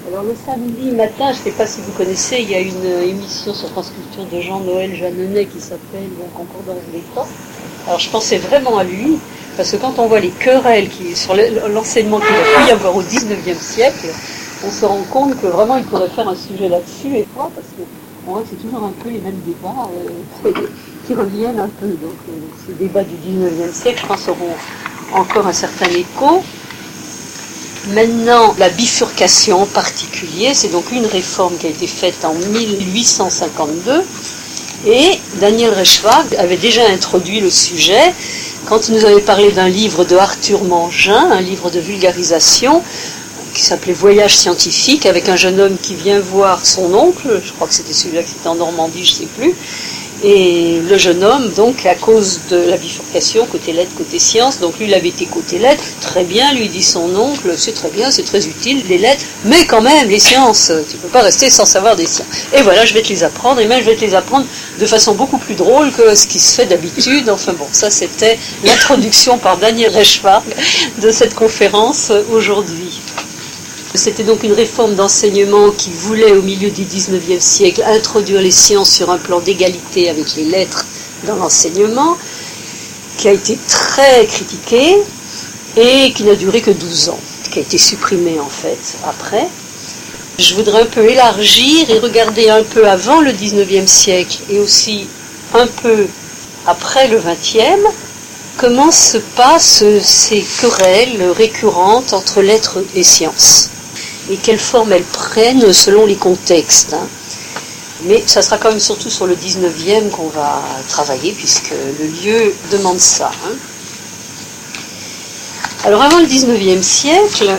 Alors le samedi matin, je ne sais pas si vous connaissez, il y a une émission sur France Culture de Jean-Noël Jeanneney qui s'appelle Concordance de l'État. Alors je pensais vraiment à lui, parce que quand on voit les querelles sur l'enseignement qu'il a pu y avoir au XIXe siècle, on se rend compte que vraiment il pourrait faire un sujet là-dessus, et quoi, parce que on voit que c'est toujours un peu les mêmes débats qui reviennent un peu. Donc ces débats du XIXe siècle, je pense, auront encore un certain écho. Maintenant, la bifurcation en particulier, c'est donc une réforme qui a été faite en 1852 et Daniel Reichwag avait déjà introduit le sujet quand il nous avait parlé d'un livre de Arthur Mangin, un livre de vulgarisation qui s'appelait Voyage scientifique, avec un jeune homme qui vient voir son oncle, je crois que c'était celui-là qui était en Normandie, je ne sais plus. Et le jeune homme, donc, à cause de la bifurcation, côté lettres, côté sciences, donc lui, il avait été côté lettres, très bien, lui dit son oncle, c'est très bien, c'est très utile, les lettres, mais quand même, les sciences, tu ne peux pas rester sans savoir des sciences. Et voilà, je vais te les apprendre, et même je vais te les apprendre de façon beaucoup plus drôle que ce qui se fait d'habitude. Enfin bon, ça c'était l'introduction par Daniel Reichwag de cette conférence aujourd'hui. C'était donc une réforme d'enseignement qui voulait, au milieu du XIXe siècle, introduire les sciences sur un plan d'égalité avec les lettres dans l'enseignement, qui a été très critiquée et qui n'a duré que 12 ans, qui a été supprimée en fait après. Je voudrais un peu élargir et regarder un peu avant le XIXe siècle et aussi un peu après le XXe, comment se passent ces querelles récurrentes entre lettres et sciences. Et quelle forme elles prennent selon les contextes. Mais ça sera quand même surtout sur le 19e qu'on va travailler, puisque le lieu demande ça. Alors avant le 19e siècle,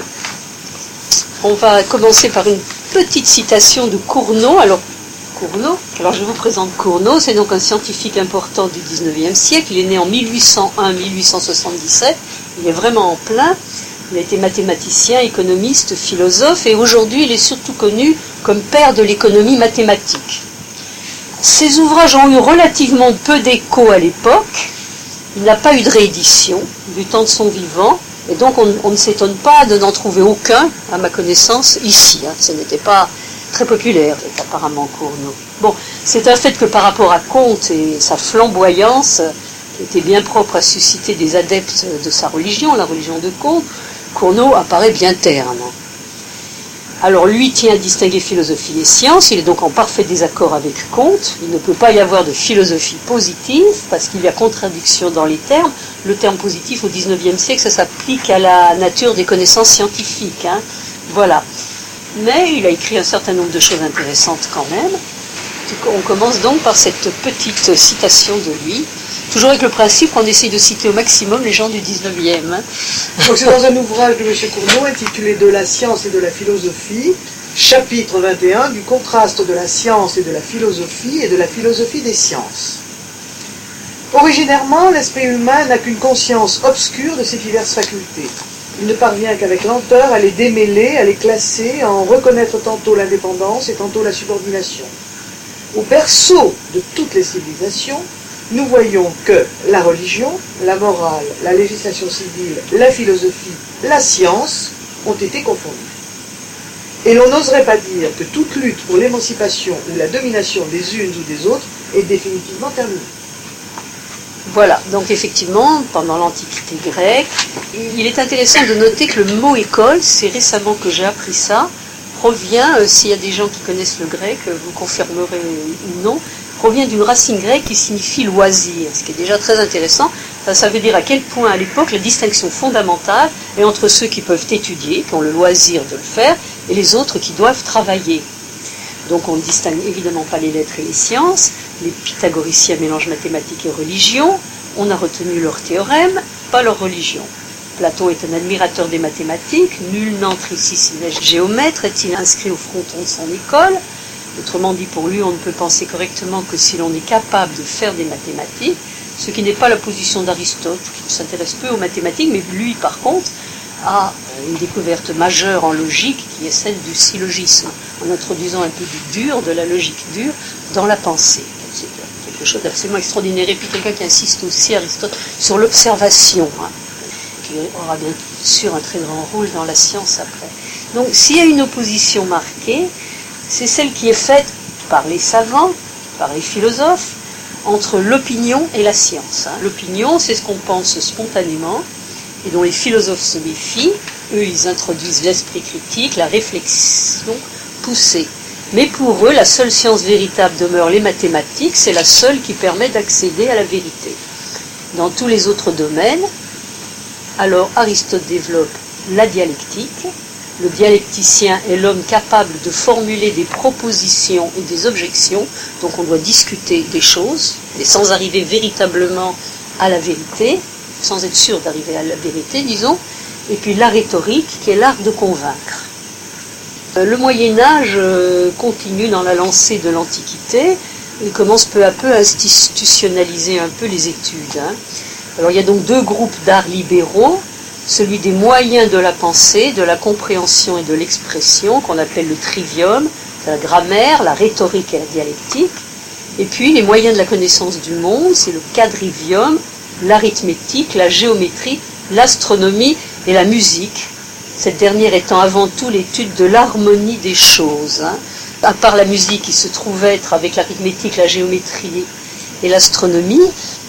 on va commencer par une petite citation de Cournot. Alors je vous présente Cournot, c'est donc un scientifique important du 19e siècle. Il est né en 1801-1877, il est vraiment en plein. Il a été mathématicien, économiste, philosophe, et aujourd'hui il est surtout connu comme père de l'économie mathématique. Ses ouvrages ont eu relativement peu d'écho à l'époque. Il n'a pas eu de réédition du temps de son vivant, et donc on ne s'étonne pas de n'en trouver aucun, à ma connaissance, ici. Ce n'était pas très populaire, apparemment, Cournot. Bon, c'est un fait que par rapport à Comte et sa flamboyance, qui était bien propre à susciter des adeptes de sa religion, la religion de Comte, Cournot apparaît bien terne. Alors lui tient à distinguer philosophie et science, il est donc en parfait désaccord avec Comte, il ne peut pas y avoir de philosophie positive, parce qu'il y a contradiction dans les termes. Le terme positif au XIXe siècle, ça s'applique à la nature des connaissances scientifiques. Voilà. Mais il a écrit un certain nombre de choses intéressantes quand même. On commence donc par cette petite citation de lui, toujours avec le principe qu'on essaye de citer au maximum les gens du 19e. Donc c'est dans un ouvrage de M. Cournot intitulé « De la science et de la philosophie », chapitre 21, du contraste de la science et de la philosophie des sciences. Originairement, l'esprit humain n'a qu'une conscience obscure de ses diverses facultés. Il ne parvient qu'avec lenteur à les démêler, à les classer, à en reconnaître tantôt l'indépendance et tantôt la subordination. Au berceau de toutes les civilisations, nous voyons que la religion, la morale, la législation civile, la philosophie, la science ont été confondues. Et l'on n'oserait pas dire que toute lutte pour l'émancipation ou la domination des unes ou des autres est définitivement terminée. Voilà, donc effectivement, pendant l'Antiquité grecque, il est intéressant de noter que le mot école, c'est récemment que j'ai appris ça, provient, s'il y a des gens qui connaissent le grec, vous confirmerez ou non, provient d'une racine grecque qui signifie loisir, ce qui est déjà très intéressant. Ça veut dire à quel point à l'époque la distinction fondamentale est entre ceux qui peuvent étudier, qui ont le loisir de le faire, et les autres qui doivent travailler. Donc on ne distingue évidemment pas les lettres et les sciences. Les pythagoriciens mélangent mathématiques et religion. On a retenu leur théorème, pas leur religion. Platon est un admirateur des mathématiques. Nul n'entre ici s'il n'est géomètre. Est-il inscrit au fronton de son école? Autrement dit, pour lui, on ne peut penser correctement que si l'on est capable de faire des mathématiques, ce qui n'est pas la position d'Aristote, qui s'intéresse peu aux mathématiques, mais lui, par contre, a une découverte majeure en logique, qui est celle du syllogisme, en introduisant un peu du dur, de la logique dure, dans la pensée. C'est quelque chose d'absolument extraordinaire. Et puis quelqu'un qui insiste aussi, Aristote, sur l'observation, qui aura bien sûr un très grand rôle dans la science après. Donc s'il y a une opposition marquée, c'est celle qui est faite par les savants, par les philosophes, entre l'opinion et la science. L'opinion, c'est ce qu'on pense spontanément et dont les philosophes se méfient. Eux, ils introduisent l'esprit critique, la réflexion poussée. Mais pour eux, la seule science véritable demeure les mathématiques, c'est la seule qui permet d'accéder à la vérité. Dans tous les autres domaines, alors Aristote développe la dialectique. Le dialecticien est l'homme capable de formuler des propositions et des objections, donc on doit discuter des choses, mais sans arriver véritablement à la vérité, sans être sûr d'arriver à la vérité, disons, et puis la rhétorique, qui est l'art de convaincre. Le Moyen-Âge continue dans la lancée de l'Antiquité, il commence peu à peu à institutionnaliser un peu les études. Alors il y a donc deux groupes d'arts libéraux, celui des moyens de la pensée, de la compréhension et de l'expression, qu'on appelle le trivium, la grammaire, la rhétorique et la dialectique, et puis les moyens de la connaissance du monde, c'est le quadrivium, l'arithmétique, la géométrie, l'astronomie et la musique, cette dernière étant avant tout l'étude de l'harmonie des choses. À part la musique qui se trouve être avec l'arithmétique, la géométrie et l'astronomie,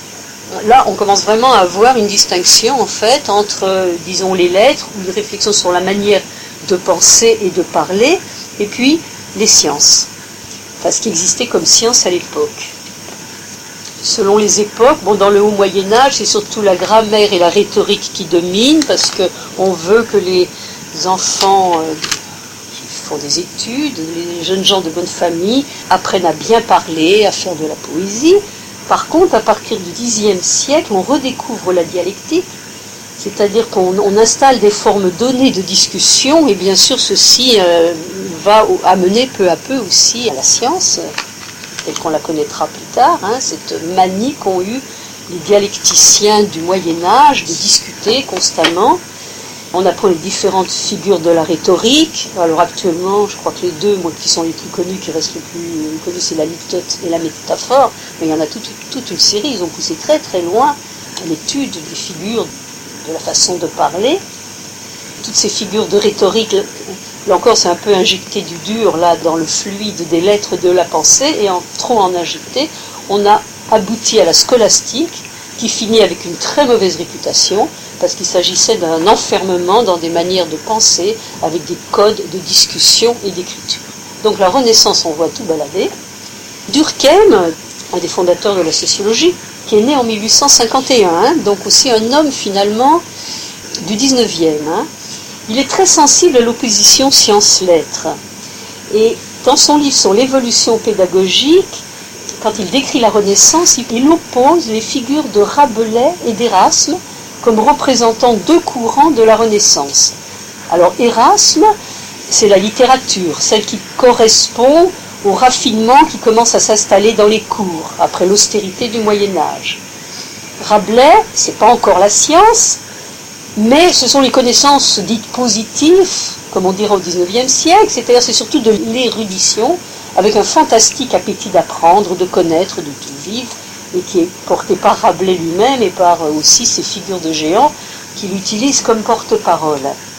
là on commence vraiment à avoir une distinction en fait entre, disons, les lettres, ou une réflexion sur la manière de penser et de parler, et puis les sciences, enfin ce qui existait comme science à l'époque. Selon les époques, dans le haut Moyen-Âge, c'est surtout la grammaire et la rhétorique qui dominent, parce qu'on veut que les enfants qui font des études, les jeunes gens de bonne famille, apprennent à bien parler, à faire de la poésie. Par contre, à partir du Xe siècle, on redécouvre la dialectique, c'est-à-dire qu'on installe des formes données de discussion, et bien sûr ceci va amener peu à peu aussi à la science, telle qu'on la connaîtra plus tard, cette manie qu'ont eu les dialecticiens du Moyen-Âge de discuter constamment. On apprend les différentes figures de la rhétorique. Alors actuellement, je crois que les deux qui sont les plus connus, qui restent les plus connus, c'est la litote et la métaphore, mais il y en a toute une série, ils ont poussé très très loin l'étude des figures, de la façon de parler. Toutes ces figures de rhétorique, là encore c'est un peu injecté du dur là dans le fluide des lettres de la pensée, et en trop en injecter, on a abouti à la scolastique, qui finit avec une très mauvaise réputation, parce qu'il s'agissait d'un enfermement dans des manières de penser, avec des codes de discussion et d'écriture. Donc la Renaissance, on voit tout balader. Durkheim, un des fondateurs de la sociologie, qui est né en 1851, donc aussi un homme finalement du 19e, il est très sensible à l'opposition sciences-lettres. Et dans son livre sur l'évolution pédagogique, quand il décrit la Renaissance, il oppose les figures de Rabelais et d'Érasme comme représentant deux courants de la Renaissance. Alors Érasme, c'est la littérature, celle qui correspond au raffinement qui commence à s'installer dans les cours, après l'austérité du Moyen-Âge. Rabelais, c'est pas encore la science, mais ce sont les connaissances dites positives, comme on dirait au XIXe siècle, c'est-à-dire c'est surtout de l'érudition, avec un fantastique appétit d'apprendre, de connaître, de tout vivre, et qui est porté par Rabelais lui-même et par aussi ces figures de géants qu'il utilise comme porte-parole.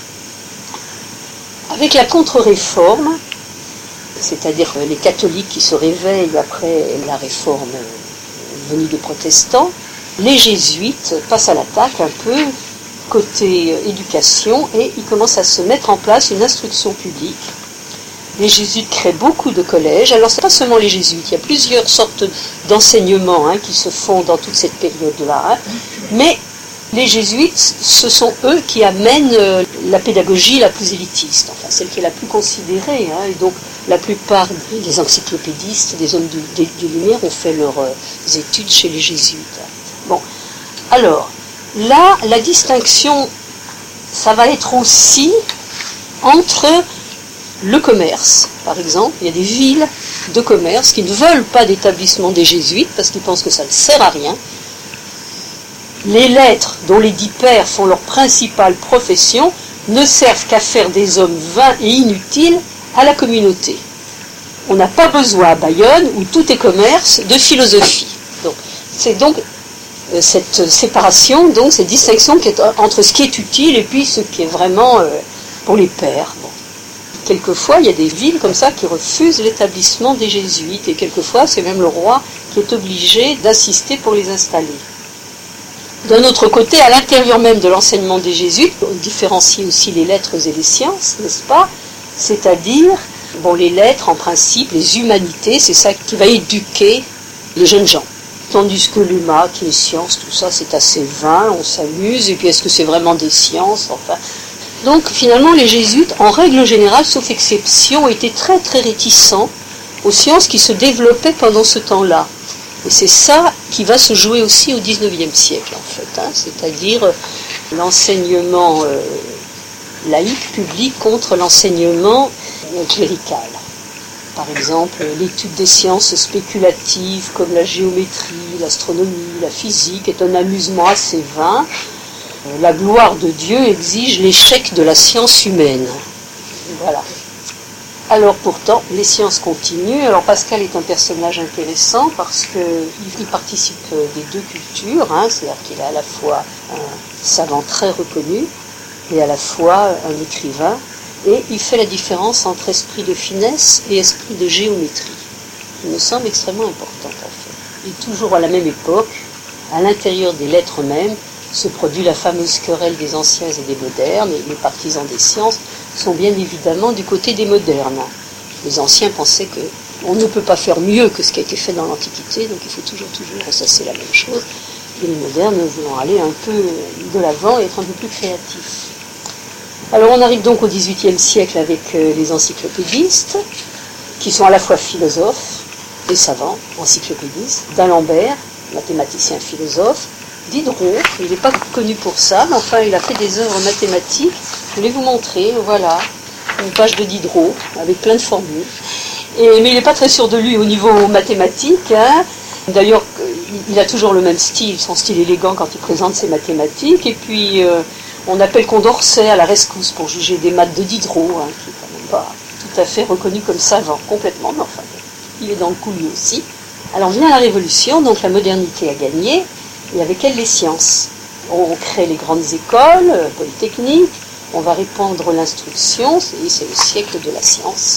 Avec la contre-réforme, c'est-à-dire les catholiques qui se réveillent après la réforme venue des protestants, les jésuites passent à l'attaque un peu côté éducation, et ils commencent à se mettre en place une instruction publique. Les jésuites créent beaucoup de collèges. Alors, ce n'est pas seulement les jésuites, il y a plusieurs sortes d'enseignements qui se font dans toute cette période-là. Mais les jésuites, ce sont eux qui amènent la pédagogie la plus élitiste, enfin celle qui est la plus considérée. Et donc, la plupart des encyclopédistes, des hommes des Lumières, ont fait leurs études chez les jésuites. Bon, alors, là, la distinction, ça va être aussi entre le commerce, par exemple. Il y a des villes de commerce qui ne veulent pas d'établissement des jésuites parce qu'ils pensent que ça ne sert à rien. Les lettres, dont les 10 pères font leur principale profession, ne servent qu'à faire des hommes vains et inutiles à la communauté. On n'a pas besoin à Bayonne, où tout est commerce, de philosophie. Donc, c'est donc cette séparation, donc cette distinction qui est entre ce qui est utile et puis ce qui est vraiment pour les pères. Bon. Quelquefois, il y a des villes comme ça qui refusent l'établissement des jésuites, et quelquefois, c'est même le roi qui est obligé d'assister pour les installer. D'un autre côté, à l'intérieur même de l'enseignement des jésuites, on différencie aussi les lettres et les sciences, n'est-ce pas? C'est-à-dire, les lettres, en principe, les humanités, c'est ça qui va éduquer les jeunes gens. Tandis que les maths, les sciences, tout ça, c'est assez vain, on s'amuse, et puis est-ce que c'est vraiment des sciences? Enfin. Donc, finalement, les jésuites, en règle générale, sauf exception, étaient très très réticents aux sciences qui se développaient pendant ce temps-là. Et c'est ça qui va se jouer aussi au XIXe siècle, en fait, c'est-à-dire l'enseignement laïque public contre l'enseignement clérical. Par exemple, l'étude des sciences spéculatives comme la géométrie, l'astronomie, la physique est un amusement assez vain. La gloire de Dieu exige l'échec de la science humaine. Voilà. Alors pourtant, les sciences continuent. Alors Pascal est un personnage intéressant parce qu'il participe des deux cultures, c'est-à-dire qu'il est à la fois un savant très reconnu et à la fois un écrivain, et il fait la différence entre esprit de finesse et esprit de géométrie, qui me semble extrêmement importante en fait. Et toujours à la même époque, à l'intérieur des lettres mêmes, se produit la fameuse querelle des anciens et des modernes, et les partisans des sciences sont bien évidemment du côté des modernes. Les anciens pensaient qu'on ne peut pas faire mieux que ce qui a été fait dans l'Antiquité, donc il faut toujours ressasser la même chose, et les modernes voulant aller un peu de l'avant et être un peu plus créatifs. Alors on arrive donc au XVIIIe siècle avec les encyclopédistes, qui sont à la fois philosophes et savants, encyclopédistes, d'Alembert, mathématicien philosophe, Diderot, il n'est pas connu pour ça, mais enfin il a fait des œuvres mathématiques. Je vais vous montrer, voilà, une page de Diderot avec plein de formules. Mais il n'est pas très sûr de lui au niveau mathématique. D'ailleurs, il a toujours le même style, son style élégant quand il présente ses mathématiques. Et puis, on appelle Condorcet à la rescousse pour juger des maths de Diderot, qui n'est quand même pas tout à fait reconnu comme savant, complètement, mais enfin, il est dans le coup lui aussi. Alors vient la Révolution, donc la modernité a gagné. Et avec elle, les sciences. On crée les grandes écoles polytechniques, on va répandre l'instruction, c'est le siècle de la science.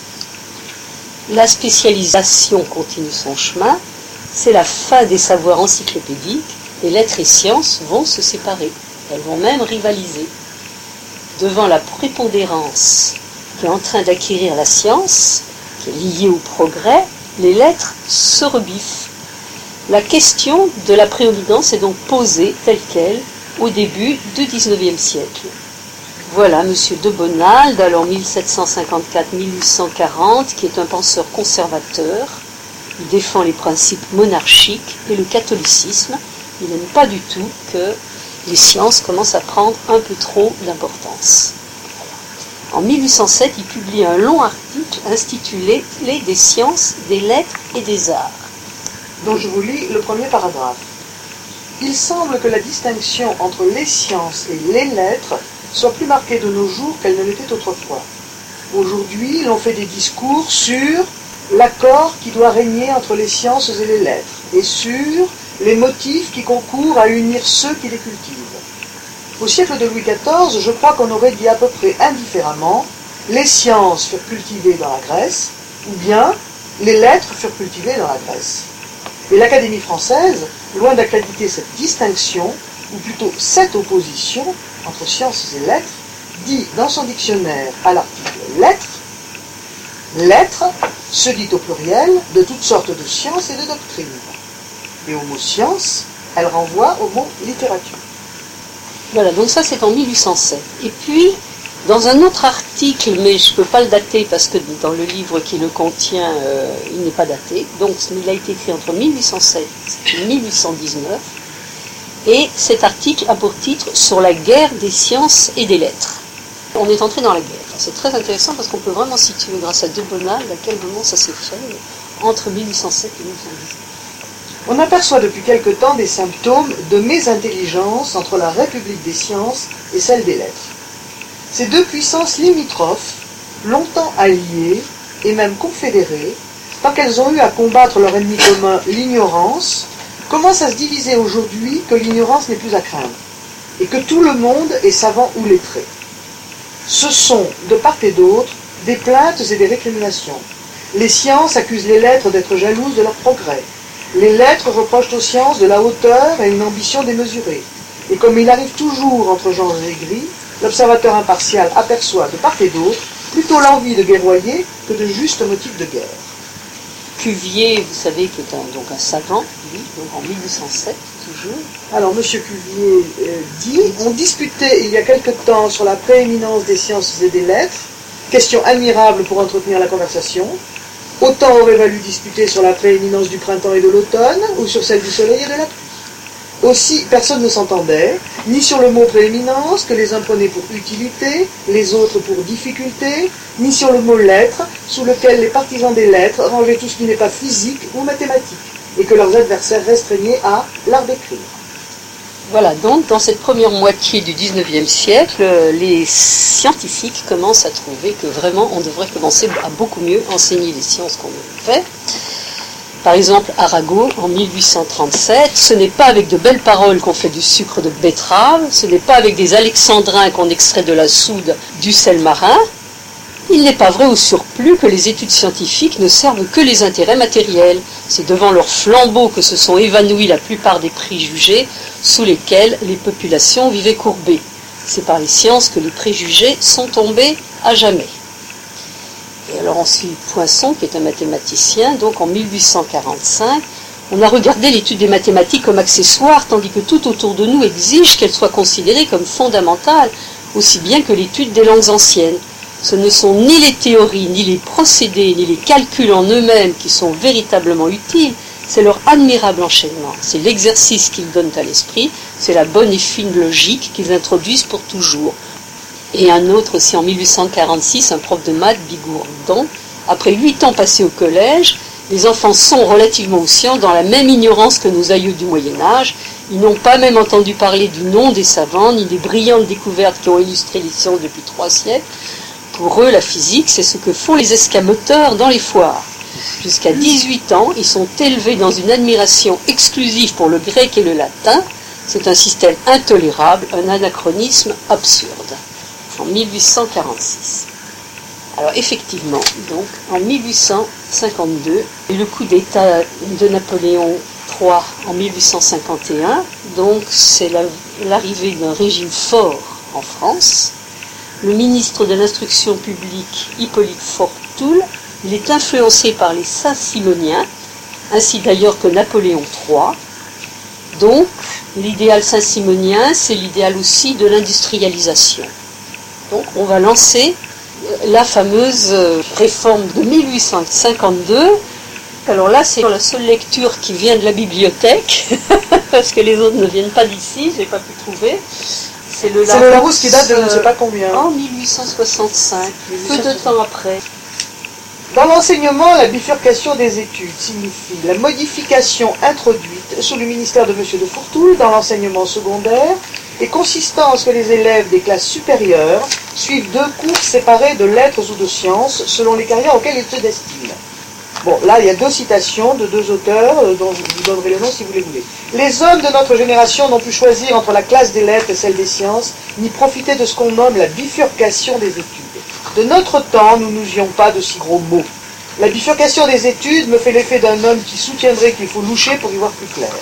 La spécialisation continue son chemin, c'est la fin des savoirs encyclopédiques, et lettres et sciences vont se séparer, elles vont même rivaliser. Devant la prépondérance qui est en train d'acquérir la science, qui est liée au progrès, les lettres se rebiffent. La question de la prééminence est donc posée telle qu'elle au début du XIXe siècle. Voilà M. de Bonald, alors 1754-1840, qui est un penseur conservateur. Il défend les principes monarchiques et le catholicisme. Il n'aime pas du tout que les sciences commencent à prendre un peu trop d'importance. En 1807, il publie un long article intitulé « Les des sciences, des lettres et des arts ». Dont je vous lis le premier paragraphe. Il semble que la distinction entre les sciences et les lettres soit plus marquée de nos jours qu'elle ne l'était autrefois. Aujourd'hui, l'on fait des discours sur l'accord qui doit régner entre les sciences et les lettres, et sur les motifs qui concourent à unir ceux qui les cultivent. Au siècle de Louis XIV, je crois qu'on aurait dit à peu près indifféremment « les sciences furent cultivées dans la Grèce » ou bien « les lettres furent cultivées dans la Grèce ». Et l'Académie française, loin d'accréditer cette distinction, ou plutôt cette opposition entre sciences et lettres, dit dans son dictionnaire à l'article « lettres », lettres se dit au pluriel de toutes sortes de sciences et de doctrines. Et au mot science, elle renvoie au mot littérature. Voilà, donc ça c'est en 1807. Et puis, dans un autre article, mais je ne peux pas le dater parce que dans le livre qui le contient, il n'est pas daté, donc il a été écrit entre 1807 et 1819, et cet article a pour titre « Sur la guerre des sciences et des lettres ». On est entré dans la guerre. C'est très intéressant parce qu'on peut vraiment situer, grâce à de Bonald, à quel moment ça s'est fait, entre 1807 et 1819. On aperçoit depuis quelque temps des symptômes de mésintelligence entre la République des sciences et celle des lettres. Ces deux puissances limitrophes, longtemps alliées et même confédérées, tant qu'elles ont eu à combattre leur ennemi commun, l'ignorance, commencent à se diviser aujourd'hui que l'ignorance n'est plus à craindre, et que tout le monde est savant ou lettré. Ce sont, de part et d'autre, des plaintes et des récriminations. Les sciences accusent les lettres d'être jalouses de leur progrès. Les lettres reprochent aux sciences de la hauteur et une ambition démesurée. Et comme il arrive toujours entre genres aigris, l'observateur impartial aperçoit de part et d'autre plutôt l'envie de guerroyer que de justes motifs de guerre. Cuvier, vous savez, qui est donc un savant, lui, donc en 1807, toujours. Alors, M. Cuvier dit, on disputait il y a quelque temps sur la prééminence des sciences et des lettres, question admirable pour entretenir la conversation. Autant aurait valu disputer sur la prééminence du printemps et de l'automne, ou sur celle du soleil et de la pluie. Aussi, personne ne s'entendait, ni sur le mot prééminence, que les uns prenaient pour utilité, les autres pour difficulté, ni sur le mot lettre, sous lequel les partisans des lettres rangeaient tout ce qui n'est pas physique ou mathématique, et que leurs adversaires restreignaient à l'art d'écrire. Voilà, donc dans cette première moitié du XIXe siècle, les scientifiques commencent à trouver que vraiment on devrait commencer à beaucoup mieux enseigner les sciences qu'on le fait. Par exemple, Arago, en 1837, ce n'est pas avec de belles paroles qu'on fait du sucre de betterave, ce n'est pas avec des alexandrins qu'on extrait de la soude du sel marin. Il n'est pas vrai au surplus que les études scientifiques ne servent que les intérêts matériels. C'est devant leur flambeau que se sont évanouis la plupart des préjugés sous lesquels les populations vivaient courbées. C'est par les sciences que les préjugés sont tombés à jamais. Et alors on suit Poisson, qui est un mathématicien, donc en 1845, on a regardé l'étude des mathématiques comme accessoire, tandis que tout autour de nous exige qu'elle soit considérée comme fondamentale, aussi bien que l'étude des langues anciennes. Ce ne sont ni les théories, ni les procédés, ni les calculs en eux-mêmes qui sont véritablement utiles, c'est leur admirable enchaînement, c'est l'exercice qu'ils donnent à l'esprit, c'est la bonne et fine logique qu'ils introduisent pour toujours. Et un autre aussi en 1846, un prof de maths, Bigourdan, après 8 ans passés au collège, les enfants sont relativement aux sciences dans la même ignorance que nos aïeux du Moyen-Âge. Ils n'ont pas même entendu parler du nom des savants, ni des brillantes découvertes qui ont illustré les sciences depuis 3 siècles. Pour eux, la physique, c'est ce que font les escamoteurs dans les foires. Jusqu'à 18 ans, ils sont élevés dans une admiration exclusive pour le grec et le latin. C'est un système intolérable, un anachronisme absurde. En 1846. Alors effectivement, donc en 1852, le coup d'État de Napoléon III en 1851, donc c'est l'arrivée d'un régime fort en France. Le ministre de l'Instruction publique, Hippolyte Fortoul, il est influencé par les Saint-Simoniens, ainsi d'ailleurs que Napoléon III. Donc l'idéal saint-simonien, c'est l'idéal aussi de l'industrialisation. Donc on va lancer la fameuse réforme de 1852. Alors là, c'est la seule lecture qui vient de la bibliothèque, parce que les autres ne viennent pas d'ici, je n'ai pas pu trouver. C'est le Larousse qui date de je ne sais pas combien. En 1865, peu de temps après. Dans l'enseignement, la bifurcation des études signifie la modification introduite sous le ministère de M. de Fourtoul dans l'enseignement secondaire et consistant en ce que les élèves des classes supérieures suivent 2 cours séparés de lettres ou de sciences selon les carrières auxquelles ils se destinent. Bon, là, il y a 2 citations de 2 auteurs dont je vous donnerai le nom si vous les voulez. Les hommes de notre génération n'ont pu choisir entre la classe des lettres et celle des sciences, ni profiter de ce qu'on nomme la bifurcation des études. De notre temps, nous n'usions pas de si gros mots. La bifurcation des études me fait l'effet d'un homme qui soutiendrait qu'il faut loucher pour y voir plus clair.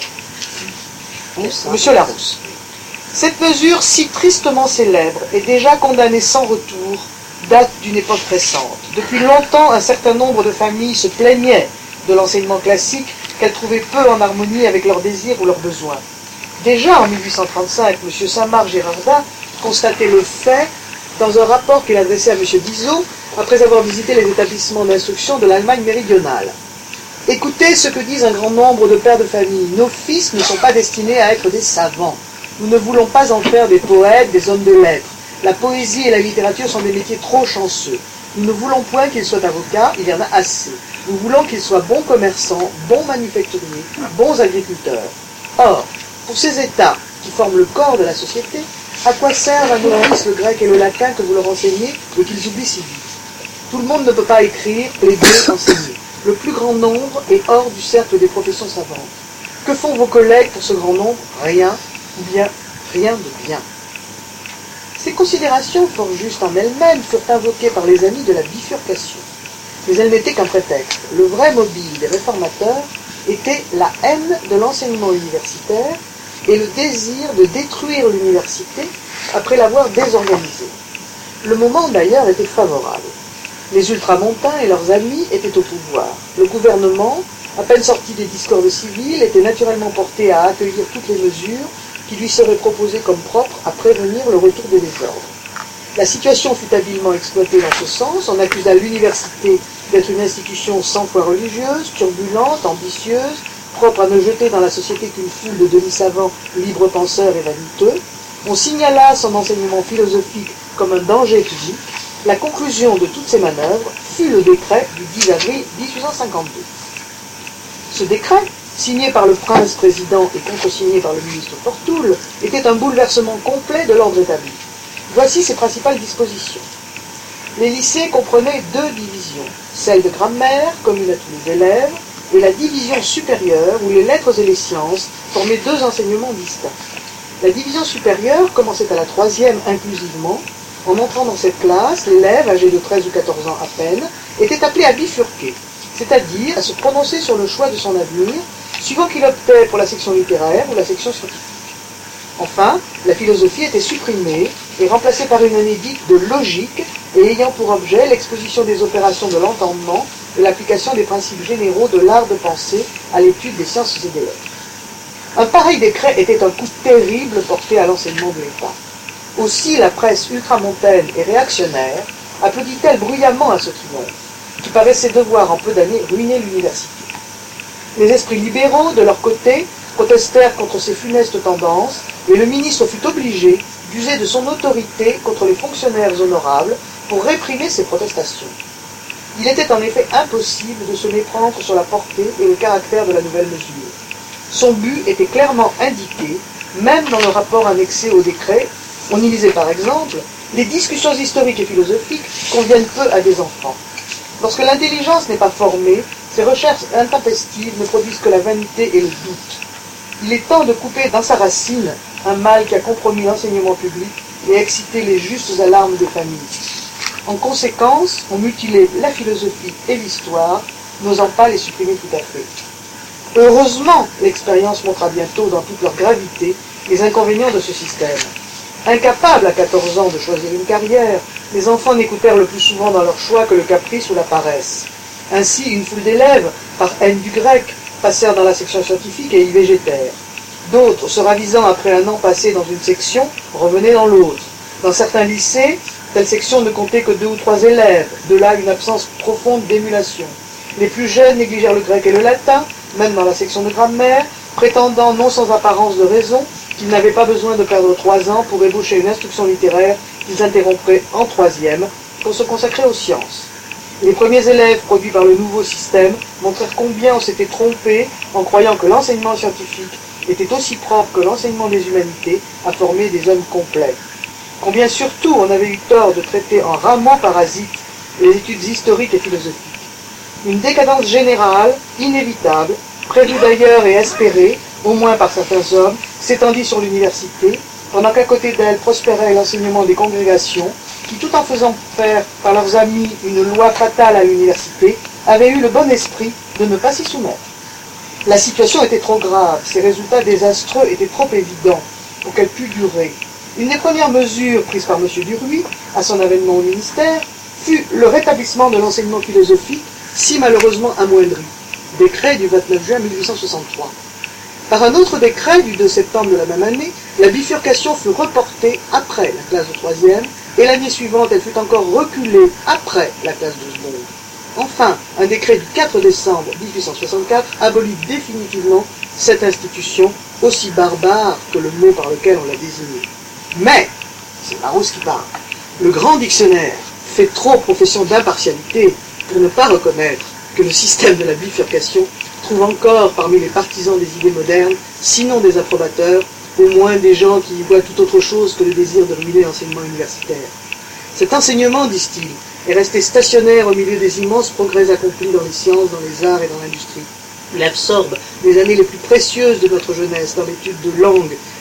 Monsieur Larousse. Cette mesure si tristement célèbre est déjà condamnée sans retour, date d'une époque récente. Depuis longtemps, un certain nombre de familles se plaignaient de l'enseignement classique qu'elles trouvaient peu en harmonie avec leurs désirs ou leurs besoins. Déjà en 1835, M. Saint-Marc-Girardin constatait le fait dans un rapport qu'il adressait à M. Bizot après avoir visité les établissements d'instruction de l'Allemagne méridionale. Écoutez ce que disent un grand nombre de pères de famille. Nos fils ne sont pas destinés à être des savants. Nous ne voulons pas en faire des poètes, des hommes de lettres. La poésie et la littérature sont des métiers trop chanceux. Nous ne voulons point qu'ils soient avocats, il y en a assez. Nous voulons qu'ils soient bons commerçants, bons manufacturiers, bons agriculteurs. Or, pour ces états qui forment le corps de la société, à quoi servent à nos fils le grec et le latin que vous leur enseignez et qu'ils oublient si vite? Tout le monde ne peut pas écrire, plaider, enseigner. Le plus grand nombre est hors du cercle des professions savantes. Que font vos collègues pour ce grand nombre? Rien, ou bien rien de bien. Ces considérations, fort justes en elles-mêmes, furent invoquées par les amis de la bifurcation. Mais elles n'étaient qu'un prétexte. Le vrai mobile des réformateurs était la haine de l'enseignement universitaire et le désir de détruire l'université après l'avoir désorganisée. Le moment d'ailleurs était favorable. Les ultramontains et leurs amis étaient au pouvoir. Le gouvernement, à peine sorti des discordes civiles, était naturellement porté à accueillir toutes les mesures qui lui seraient proposées comme propres à prévenir le retour des désordres. La situation fut habilement exploitée dans ce sens. On accusa l'université d'être une institution 100 fois religieuse, turbulente, ambitieuse, propre à ne jeter dans la société qu'une foule de demi-savants, libres penseurs et vaniteux. On signala son enseignement philosophique comme un danger public. La conclusion de toutes ces manœuvres fut le décret du 10 avril 1852. Ce décret, signé par le prince-président et contresigné par le ministre Portoul, était un bouleversement complet de l'ordre établi. Voici ses principales dispositions. Les lycées comprenaient deux divisions, celle de grammaire, commune à tous les élèves, et la division supérieure, où les lettres et les sciences formaient deux enseignements distincts. La division supérieure commençait à la 3e inclusivement. En entrant dans cette classe, l'élève, âgé de 13 ou 14 ans à peine, était appelé à bifurquer, c'est-à-dire à se prononcer sur le choix de son avenir, suivant qu'il optait pour la section littéraire ou la section scientifique. Enfin, la philosophie était supprimée et remplacée par une année dite de logique et ayant pour objet l'exposition des opérations de l'entendement et l'application des principes généraux de l'art de penser à l'étude des sciences et des lettres. Un pareil décret était un coup terrible porté à l'enseignement de l'État. Aussi la presse ultramontaine et réactionnaire applaudit-elle bruyamment à ce triomphe, qui paraissait devoir en peu d'années ruiner l'université. Les esprits libéraux, de leur côté, protestèrent contre ces funestes tendances, et le ministre fut obligé d'user de son autorité contre les fonctionnaires honorables pour réprimer ces protestations. Il était en effet impossible de se méprendre sur la portée et le caractère de la nouvelle mesure. Son but était clairement indiqué, même dans le rapport annexé au décret. On y lisait par exemple « Les discussions historiques et philosophiques conviennent peu à des enfants. Lorsque l'intelligence n'est pas formée, ces recherches intempestives ne produisent que la vanité et le doute. Il est temps de couper dans sa racine un mal qui a compromis l'enseignement public et excité les justes alarmes des familles. En conséquence, on mutilait la philosophie et l'histoire, n'osant pas les supprimer tout à fait. Heureusement, l'expérience montra bientôt dans toute leur gravité les inconvénients de ce système. Incapables à 14 ans de choisir une carrière, les enfants n'écoutèrent le plus souvent dans leur choix que le caprice ou la paresse. Ainsi, une foule d'élèves, par haine du grec, passèrent dans la section scientifique et y végétèrent. D'autres, se ravisant après un an passé dans une section, revenaient dans l'autre. Dans certains lycées, telle section ne comptait que 2 ou 3 élèves, de là une absence profonde d'émulation. Les plus jeunes négligèrent le grec et le latin, même dans la section de grammaire, prétendant non sans apparence de raison qu'ils n'avaient pas besoin de perdre 3 ans pour ébaucher une instruction littéraire qu'ils interrompraient en 3e pour se consacrer aux sciences. Les premiers élèves produits par le nouveau système montrèrent combien on s'était trompé en croyant que l'enseignement scientifique était aussi propre que l'enseignement des humanités à former des hommes complets. Combien surtout on avait eu tort de traiter en rameaux parasites les études historiques et philosophiques. Une décadence générale, inévitable, prévue d'ailleurs et espérée, au moins par certains hommes, s'étendit sur l'université, pendant qu'à côté d'elle prospérait l'enseignement des congrégations, qui, tout en faisant faire par leurs amis une loi fatale à l'université, avaient eu le bon esprit de ne pas s'y soumettre. La situation était trop grave, ses résultats désastreux étaient trop évidents pour qu'elle pût durer. Une des premières mesures prises par M. Duruy, à son avènement au ministère, fut le rétablissement de l'enseignement philosophique, si malheureusement amoindri. Décret du 29 juin 1863. Par un autre décret du 2 septembre de la même année, la bifurcation fut reportée après la classe de 3e, et l'année suivante, elle fut encore reculée après la classe de seconde. Enfin, un décret du 4 décembre 1864 abolit définitivement cette institution, aussi barbare que le mot par lequel on l'a désignée. Mais, c'est Larousse qui parle, le grand dictionnaire fait trop profession d'impartialité pour ne pas reconnaître que le système de la bifurcation trouve encore parmi les partisans des idées modernes, sinon des approbateurs, au moins des gens qui y voient tout autre chose que le désir de ruiner l'enseignement universitaire. Cet enseignement, disent-ils, est resté stationnaire au milieu des immenses progrès accomplis dans les sciences, dans les arts et dans l'industrie. Il absorbe les années les plus précieuses de notre jeunesse dans l'étude de langues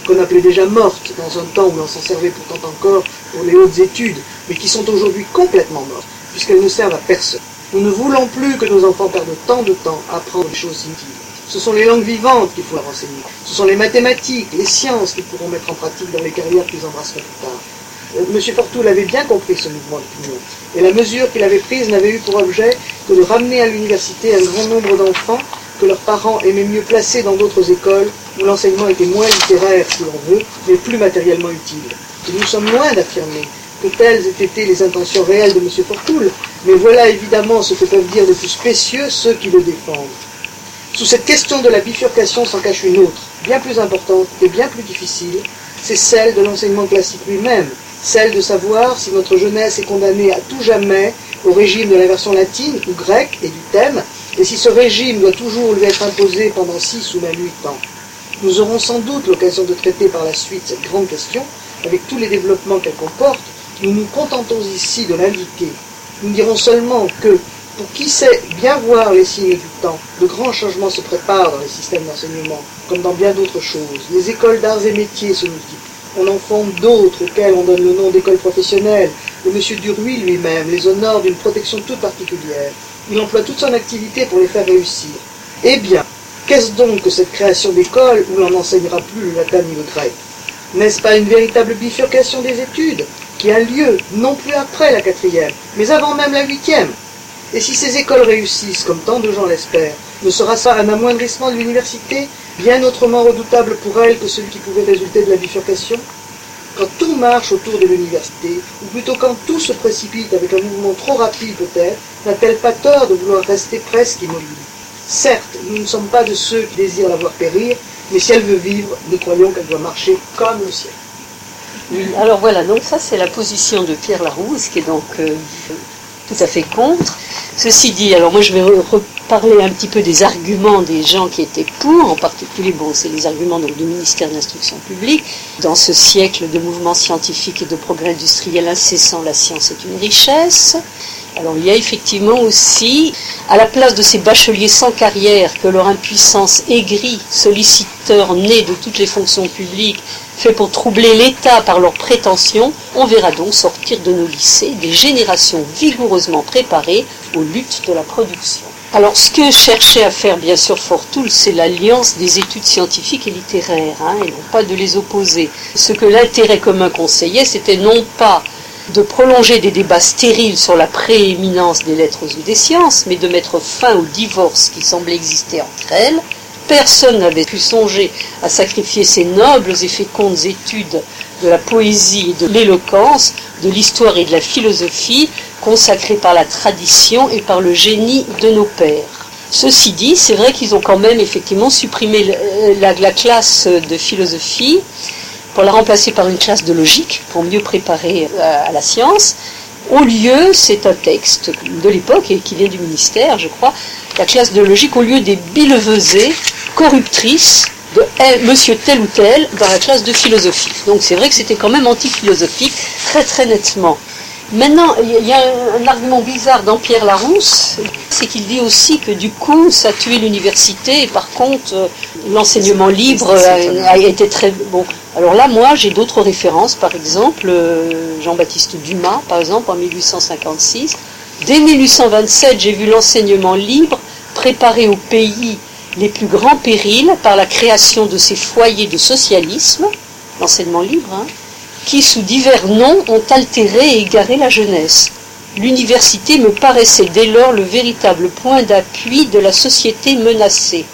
qu'on appelait déjà mortes dans un temps où l'on s'en servait pourtant encore pour les hautes études, mais qui sont aujourd'hui complètement mortes, puisqu'elles ne servent à personne. Nous ne voulons plus que nos enfants perdent tant de temps à apprendre des choses inutiles. Ce sont les langues vivantes qu'il faut leur enseigner. Ce sont les mathématiques, les sciences qu'ils pourront mettre en pratique dans les carrières qu'ils embrasseront plus tard. M. Fortoul avait bien compris ce mouvement d'opinion, et la mesure qu'il avait prise n'avait eu pour objet que de ramener à l'université un grand nombre d'enfants que leurs parents aimaient mieux placer dans d'autres écoles où l'enseignement était moins littéraire, si l'on veut, mais plus matériellement utile. Et nous sommes loin d'affirmer que telles aient été les intentions réelles de M. Fortoul, mais voilà évidemment ce que peuvent dire de plus spécieux ceux qui le défendent. Sous cette question de la bifurcation s'en cache une autre, bien plus importante et bien plus difficile, c'est celle de l'enseignement classique lui-même, celle de savoir si notre jeunesse est condamnée à tout jamais au régime de la version latine ou grecque et du thème, et si ce régime doit toujours lui être imposé pendant 6 ou même 8 ans. Nous aurons sans doute l'occasion de traiter par la suite cette grande question, avec tous les développements qu'elle comporte. Nous nous contentons ici de l'indiquer. Nous dirons seulement que, pour qui sait bien voir les signes du temps, de grands changements se préparent dans les systèmes d'enseignement, comme dans bien d'autres choses. Les écoles d'arts et métiers se multiplient. On en fonde d'autres auxquelles on donne le nom d'écoles professionnelles, et M. Duruy lui-même les honore d'une protection toute particulière. Il emploie toute son activité pour les faire réussir. Eh bien, qu'est-ce donc que cette création d'écoles où l'on n'enseignera plus le latin ni le grec? N'est-ce pas une véritable bifurcation des études, qui a lieu non plus après la 4e, mais avant même la 8e? Et si ces écoles réussissent, comme tant de gens l'espèrent, ne sera ça un amoindrissement de l'université, bien autrement redoutable pour elle que celui qui pouvait résulter de la bifurcation? Quand tout marche autour de l'université, ou plutôt quand tout se précipite avec un mouvement trop rapide peut-être, n'a-t-elle pas tort de vouloir rester presque immobile? Certes, nous ne sommes pas de ceux qui désirent la voir périr, mais si elle veut vivre, nous croyons qu'elle doit marcher comme le ciel. Oui, alors voilà, donc ça c'est la position de Pierre Larousse, qui est donc tout à fait contre. Ceci dit, alors moi je vais reparler un petit peu des arguments des gens qui étaient pour, en particulier, bon, c'est les arguments donc, du ministère de l'Instruction publique. Dans ce siècle de mouvements scientifiques et de progrès industriels incessants, la science est une richesse. Alors il y a effectivement aussi, à la place de ces bacheliers sans carrière que leur impuissance aigrie, solliciteurs nés de toutes les fonctions publiques, fait pour troubler l'État par leurs prétentions, on verra donc sortir de nos lycées des générations vigoureusement préparées aux luttes de la production. Alors ce que cherchait à faire bien sûr Fortoul, c'est l'alliance des études scientifiques et littéraires, et non pas de les opposer. Ce que l'intérêt commun conseillait, c'était non pas de prolonger des débats stériles sur la prééminence des lettres ou des sciences, mais de mettre fin au divorce qui semblait exister entre elles. Personne n'avait pu songer à sacrifier ces nobles et fécondes études de la poésie et de l'éloquence, de l'histoire et de la philosophie, consacrées par la tradition et par le génie de nos pères. Ceci dit, c'est vrai qu'ils ont quand même effectivement supprimé la classe de philosophie pour la remplacer par une classe de logique, pour mieux préparer à la science. Au lieu, c'est un texte de l'époque et qui vient du ministère, je crois, la classe de logique, au lieu des billevesées corruptrices de monsieur tel ou tel dans la classe de philosophie. Donc c'est vrai que c'était quand même anti-philosophique, très très nettement. Maintenant, il y a un argument bizarre dans Pierre Larousse, c'est qu'il dit aussi que du coup, ça tuait l'université et par contre, l'enseignement libre a été très bon. Alors là, moi, j'ai d'autres références, par exemple, Jean-Baptiste Dumas, par exemple, en 1856. Dès 1827, j'ai vu l'enseignement libre préparer au pays les plus grands périls par la création de ces foyers de socialisme, l'enseignement libre, qui, sous divers noms, ont altéré et égaré la jeunesse. L'université me paraissait dès lors le véritable point d'appui de la société menacée.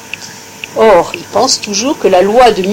Or, il pense toujours que la loi de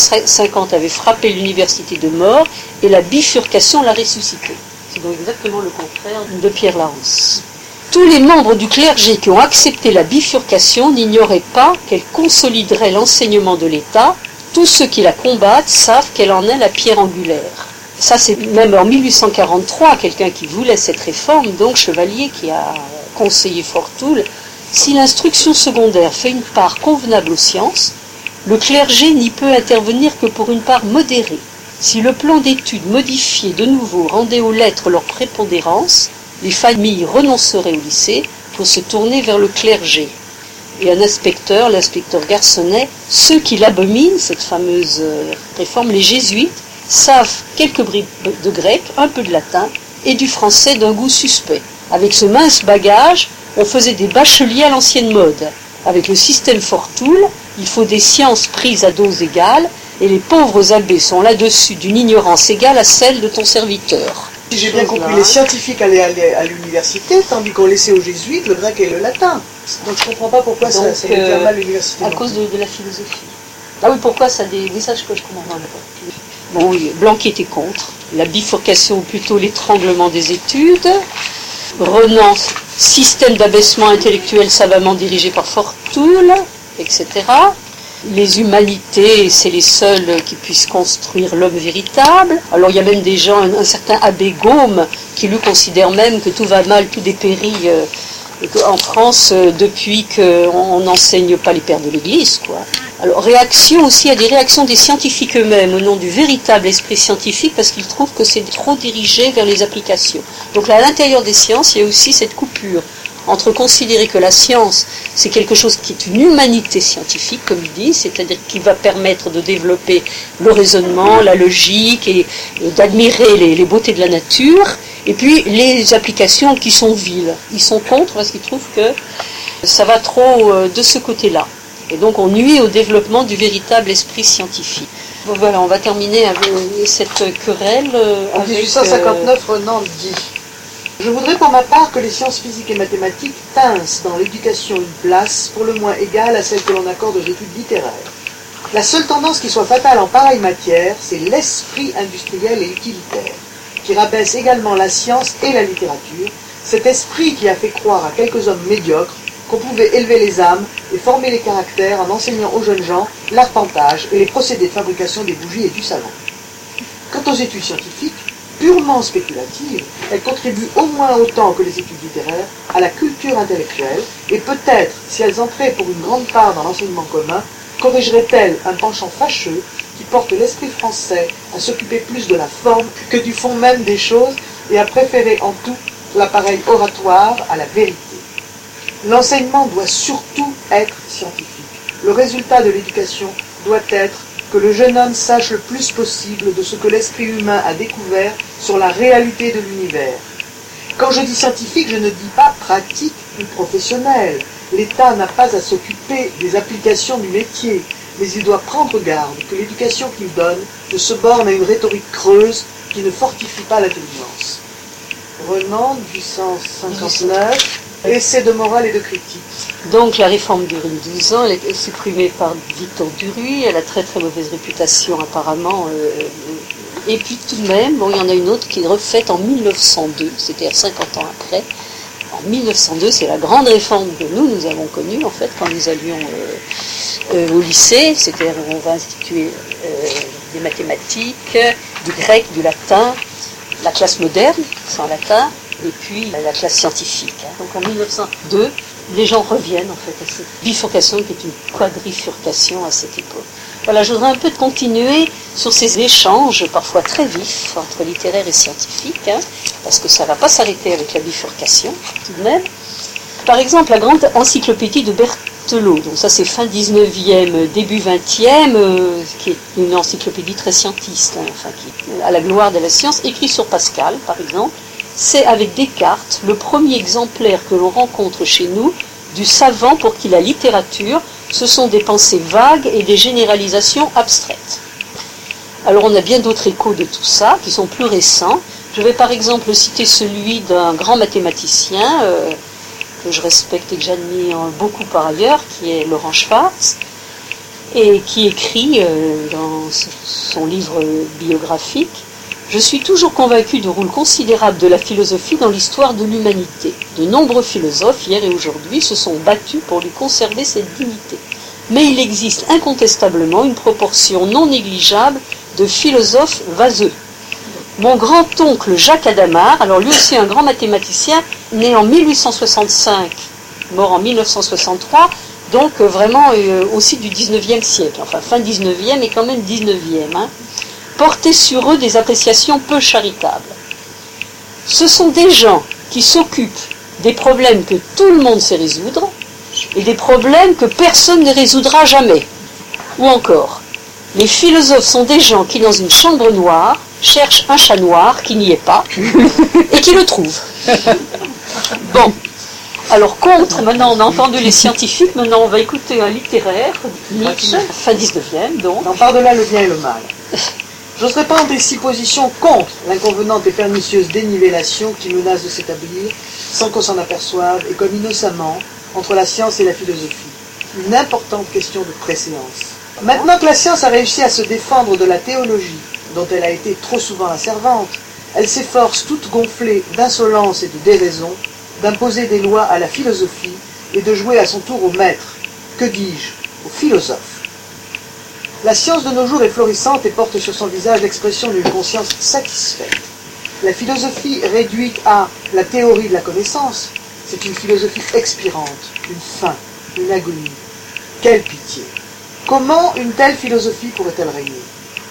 1850 avait frappé l'université de mort et la bifurcation l'a ressuscitée. C'est donc exactement le contraire de Pierre Larousse. Tous les membres du clergé qui ont accepté la bifurcation n'ignoraient pas qu'elle consoliderait l'enseignement de l'État. Tous ceux qui la combattent savent qu'elle en est la pierre angulaire. Ça, c'est même en 1843, quelqu'un qui voulait cette réforme, donc Chevalier, qui a conseillé Fortoul. Si l'instruction secondaire fait une part convenable aux sciences, le clergé n'y peut intervenir que pour une part modérée. Si le plan d'études modifié de nouveau rendait aux lettres leur prépondérance, les familles renonceraient au lycée pour se tourner vers le clergé. et un inspecteur, l'inspecteur Garçonnet. Ceux qui l'abominent, cette fameuse réforme, les jésuites, savent quelques bribes de grec, un peu de latin et du français d'un goût suspect. Avec ce mince bagage, on faisait des bacheliers à l'ancienne mode. Avec le système Fortoul, il faut des sciences prises à dose égale, et les pauvres abbés sont là-dessus d'une ignorance égale à celle de ton serviteur. Si j'ai bien compris, les scientifiques allaient à l'université, tandis qu'on laissait aux jésuites le grec et le latin. Donc je ne comprends pas pourquoi ça mettait à mal l'université. À cause de la philosophie. Ah oui, pourquoi ça des messages que je comprends pas. Bon, Blanqui était contre. La bifurcation, ou plutôt l'étranglement des études. Renan, système d'abaissement intellectuel savamment dirigé par Fortoul, etc. Les humanités, c'est les seuls qui puissent construire l'homme véritable. Alors il y a même des gens, un certain abbé Gaume, qui lui considère même que tout va mal, tout dépérit en France depuis qu'on n'enseigne pas les pères de l'Église, quoi. Alors réaction aussi, il y a des réactions des scientifiques eux-mêmes au nom du véritable esprit scientifique, parce qu'ils trouvent que c'est trop dirigé vers les applications. Donc là, à l'intérieur des sciences, il y a aussi cette coupure entre considérer que la science, c'est quelque chose qui est une humanité scientifique, comme il dit, c'est-à-dire qui va permettre de développer le raisonnement, la logique, et d'admirer les beautés de la nature, et puis les applications qui sont viles. Ils sont contre parce qu'ils trouvent que ça va trop de ce côté-là. Et donc on nuit au développement du véritable esprit scientifique. Bon, voilà, on va terminer avec cette querelle. En 1859, Renan dit: je voudrais pour ma part que les sciences physiques et mathématiques tinssent dans l'éducation une place pour le moins égale à celle que l'on accorde aux études littéraires. La seule tendance qui soit fatale en pareille matière, c'est l'esprit industriel et utilitaire, qui rabaisse également la science et la littérature, cet esprit qui a fait croire à quelques hommes médiocres qu'on pouvait élever les âmes et former les caractères en enseignant aux jeunes gens l'arpentage et les procédés de fabrication des bougies et du savon. Quant aux études scientifiques, purement spéculatives, elles contribuent au moins autant que les études littéraires à la culture intellectuelle, et peut-être, si elles entraient pour une grande part dans l'enseignement commun, corrigeraient-elles un penchant fâcheux qui porte l'esprit français à s'occuper plus de la forme que du fond même des choses et à préférer en tout l'appareil oratoire à la vérité. L'enseignement doit surtout être scientifique. Le résultat de l'éducation doit être que le jeune homme sache le plus possible de ce que l'esprit humain a découvert sur la réalité de l'univers. Quand je dis scientifique, je ne dis pas pratique ou professionnel. L'État n'a pas à s'occuper des applications du métier, mais il doit prendre garde que l'éducation qu'il donne ne se borne à une rhétorique creuse qui ne fortifie pas l'intelligence. Renan, 1859, essai de morale et de critique. Donc la réforme dure 12 ans, elle est supprimée par Victor Duruy, elle a très très mauvaise réputation apparemment. Et puis tout de même, bon, il y en a une autre qui est refaite en 1902, c'est-à-dire 50 ans après. En 1902, c'est la grande réforme que nous avons connue en fait quand nous allions au lycée, c'est-à-dire on va instituer des mathématiques, du grec, du latin, la classe moderne, sans latin, et puis la classe scientifique. Donc en 1902, les gens reviennent en fait à cette bifurcation qui est une quadrifurcation à cette époque. Voilà, je voudrais un peu continuer sur ces échanges parfois très vifs entre littéraire et scientifique, parce que ça ne va pas s'arrêter avec la bifurcation tout de même. Par exemple, la grande encyclopédie de Berthelot, donc ça c'est fin 19e, début 20e, qui est une encyclopédie très scientiste, enfin qui à la gloire de la science, écrit sur Pascal par exemple. C'est avec Descartes le premier exemplaire que l'on rencontre chez nous du savant pour qui la littérature, ce sont des pensées vagues et des généralisations abstraites. Alors on a bien d'autres échos de tout ça, qui sont plus récents. Je vais par exemple citer celui d'un grand mathématicien, que je respecte et que j'admire beaucoup par ailleurs, qui est Laurent Schwartz, et qui écrit dans son livre biographique: je suis toujours convaincu du rôle considérable de la philosophie dans l'histoire de l'humanité. De nombreux philosophes, hier et aujourd'hui, se sont battus pour lui conserver cette dignité. Mais il existe incontestablement une proportion non négligeable de philosophes vaseux. Mon grand-oncle Jacques Adamard, alors lui aussi un grand mathématicien, né en 1865, mort en 1963, donc vraiment aussi du 19e siècle, enfin fin 19e et quand même 19e, portaient sur eux des appréciations peu charitables. Ce sont des gens qui s'occupent des problèmes que tout le monde sait résoudre, et des problèmes que personne ne résoudra jamais. Ou encore, les philosophes sont des gens qui, dans une chambre noire, cherchent un chat noir qui n'y est pas et qui le trouvent. Bon. Alors contre, maintenant on a entendu les scientifiques, maintenant on va écouter un littéraire, Nietzsche, fin 19e donc. Dans Par-delà le bien et le mal. J'oserais prendre des suppositions contre l'inconvenante et pernicieuse dénivellation qui menace de s'établir, sans qu'on s'en aperçoive, et comme innocemment, entre la science et la philosophie. Une importante question de préséance. Maintenant que la science a réussi à se défendre de la théologie, dont elle a été trop souvent la servante, elle s'efforce, toute gonflée d'insolence et de déraison, d'imposer des lois à la philosophie et de jouer à son tour au maître, que dis-je, au philosophe. La science de nos jours est florissante et porte sur son visage l'expression d'une conscience satisfaite. La philosophie réduite à la théorie de la connaissance, c'est une philosophie expirante, une fin, une agonie. Quelle pitié! Comment une telle philosophie pourrait-elle régner?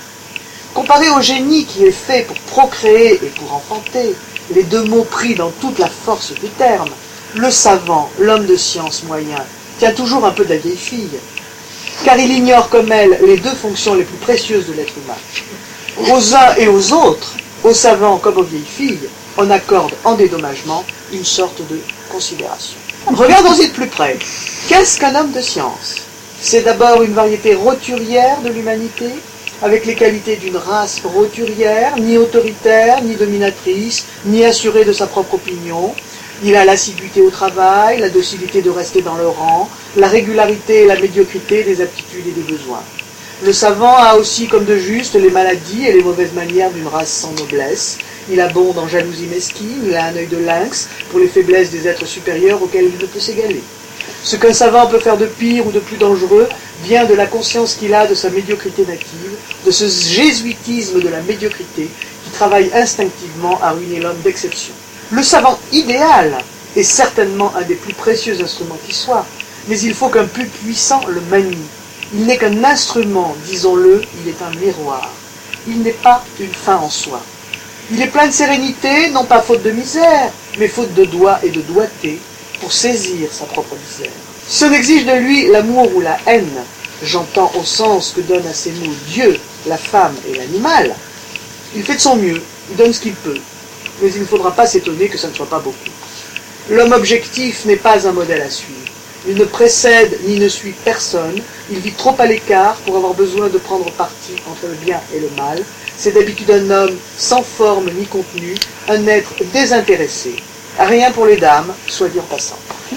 Comparé au génie qui est fait pour procréer et pour enfanter, les deux mots pris dans toute la force du terme, le savant, l'homme de science moyen, tient toujours un peu de la vieille fille, car il ignore comme elle les deux fonctions les plus précieuses de l'être humain. Aux uns et aux autres, aux savants comme aux vieilles filles, on accorde en dédommagement une sorte de considération. Regardons-y de plus près. Qu'est-ce qu'un homme de science? C'est d'abord une variété roturière de l'humanité, avec les qualités d'une race roturière, ni autoritaire, ni dominatrice, ni assurée de sa propre opinion. Il a l'assiduité au travail, la docilité de rester dans le rang, la régularité et la médiocrité des aptitudes et des besoins. Le savant a aussi, comme de juste, les maladies et les mauvaises manières d'une race sans noblesse. Il abonde en jalousie mesquine, il a un œil de lynx pour les faiblesses des êtres supérieurs auxquels il ne peut s'égaler. Ce qu'un savant peut faire de pire ou de plus dangereux vient de la conscience qu'il a de sa médiocrité native, de ce jésuitisme de la médiocrité qui travaille instinctivement à ruiner l'homme d'exception. Le savant idéal est certainement un des plus précieux instruments qui soit, mais il faut qu'un plus puissant le manie. Il n'est qu'un instrument, disons-le, il est un miroir. Il n'est pas une fin en soi. Il est plein de sérénité, non pas faute de misère, mais faute de doigts et de doigté, pour saisir sa propre misère. Ce n'exige de lui l'amour ou la haine, j'entends au sens que donne à ces mots Dieu, la femme et l'animal. Il fait de son mieux, il donne ce qu'il peut, mais il ne faudra pas s'étonner que ça ne soit pas beaucoup. L'homme objectif n'est pas un modèle à suivre. Il ne précède ni ne suit personne, il vit trop à l'écart pour avoir besoin de prendre parti entre le bien et le mal. C'est d'habitude un homme sans forme ni contenu, un être désintéressé. Rien pour les dames, soit dit en passant.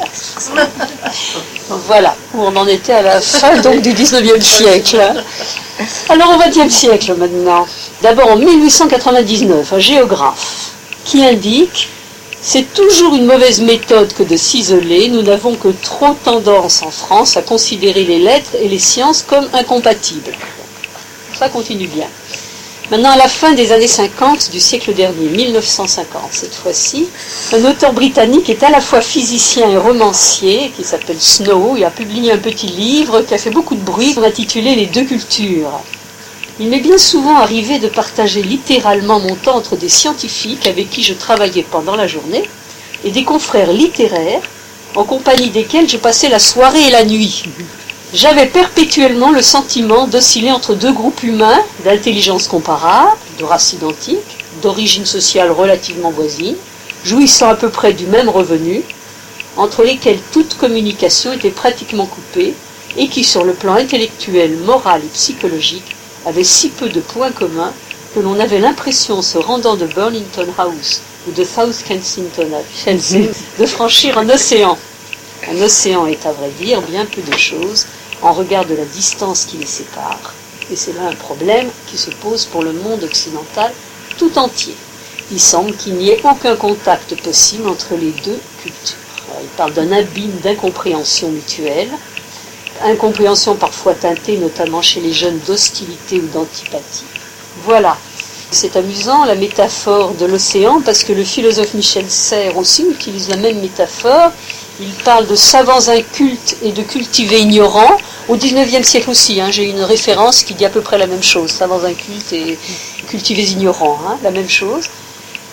Voilà, où on en était à la fin donc du 19e siècle. Alors au 20e siècle maintenant. D'abord en 1899, un géographe qui indique « C'est toujours une mauvaise méthode que de s'isoler, nous n'avons que trop tendance en France à considérer les lettres et les sciences comme incompatibles. » Ça continue bien. Maintenant, à la fin des années 50 du siècle dernier, 1950 cette fois-ci, un auteur britannique est à la fois physicien et romancier, qui s'appelle Snow. Il a publié un petit livre qui a fait beaucoup de bruit, intitulé « Les deux cultures ». Il m'est bien souvent arrivé de partager littéralement mon temps entre des scientifiques avec qui je travaillais pendant la journée et des confrères littéraires en compagnie desquels je passais la soirée et la nuit. J'avais perpétuellement le sentiment d'osciller entre deux groupes humains d'intelligence comparable, de race identique, d'origine sociale relativement voisine, jouissant à peu près du même revenu, entre lesquels toute communication était pratiquement coupée et qui, sur le plan intellectuel, moral et psychologique, avaient si peu de points communs que l'on avait l'impression, en se rendant de Burlington House ou de South Kensington à Chelsea, de franchir un océan. Un océan est, à vrai dire, bien peu de choses en regard de la distance qui les sépare. Et c'est là un problème qui se pose pour le monde occidental tout entier. Il semble qu'il n'y ait aucun contact possible entre les deux cultures. Alors, il parle d'un abîme d'incompréhension mutuelle, incompréhension parfois teintée, notamment chez les jeunes, d'hostilité ou d'antipathie. Voilà. C'est amusant, la métaphore de l'océan, parce que le philosophe Michel Serres aussi utilise la même métaphore. Il parle de savants incultes et de cultivés ignorants. Au XIXe siècle aussi, j'ai une référence qui dit à peu près la même chose. Savants incultes et cultivés ignorants, la même chose.